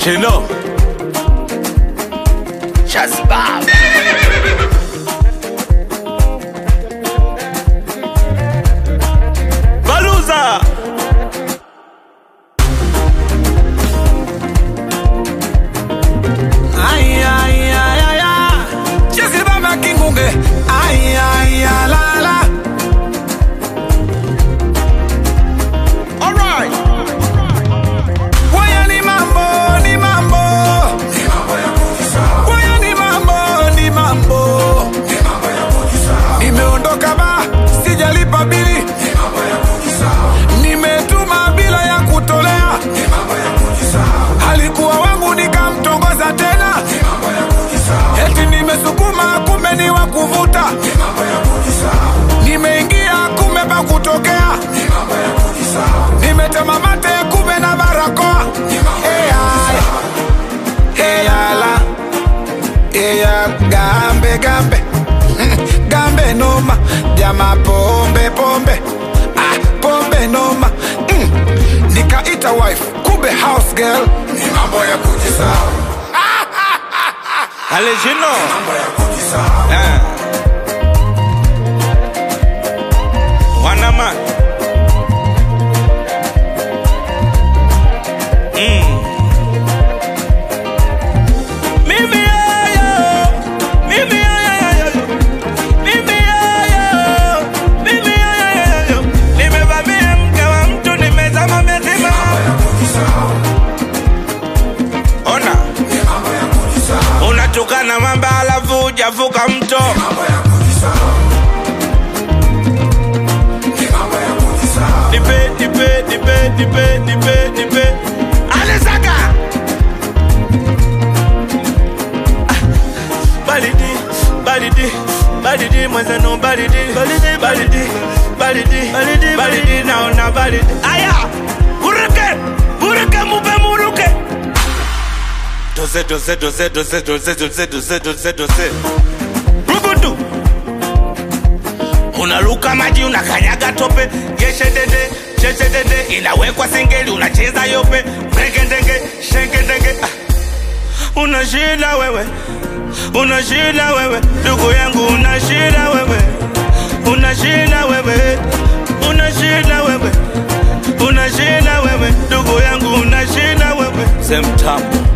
Chino Shazbab Baluza Ay ay ay ay ay Shazbab kingunge Ay ay ay la la. Alright. Waya ni mambo ni mambo ni mambo ya kujisa. Waya ni mambo ni mambo ni mambo ya kujisa. Nimeondoka ba sijalipa bili ni mambo ya kujisa. Nimetuma bila ya kutolea ni mambo ya kujisa. Alikuwa wangu nikamtongoza tena ni mambo ya kujisa. Eti nimesukuma kumbe ni wa kuvuta ni mambo ya kujisa. Nimeingia kumbe pa kutokea ni mambo ya kujisa. Nimetema mate kumbe na barakoa ni mambo ya kujisa. Eyala eya gambe gambe gambe noma jama pombe pombe pombe noma nikaita wife kumbe house girl ni mambo ya kujisahau. Alejino Ni mambo ya kujisahau. Wanama Unachukana mamba alafu ujavuka mto. Ni mambo ya kujisahau. Ni mambo ya kujisahau. Nipe Alesaka Balidi mwenzenu balidi naona balidi. Aya Buruke mupe muruke Dose Rugudu unaruka maji unakanyaga tope. Yeshe dede inawekwa singeli unacheza yope. Mrekendenge shengedenge Unashida wewe ndugu yangu unashida wewe ndugu yangu unashida wewe. Same time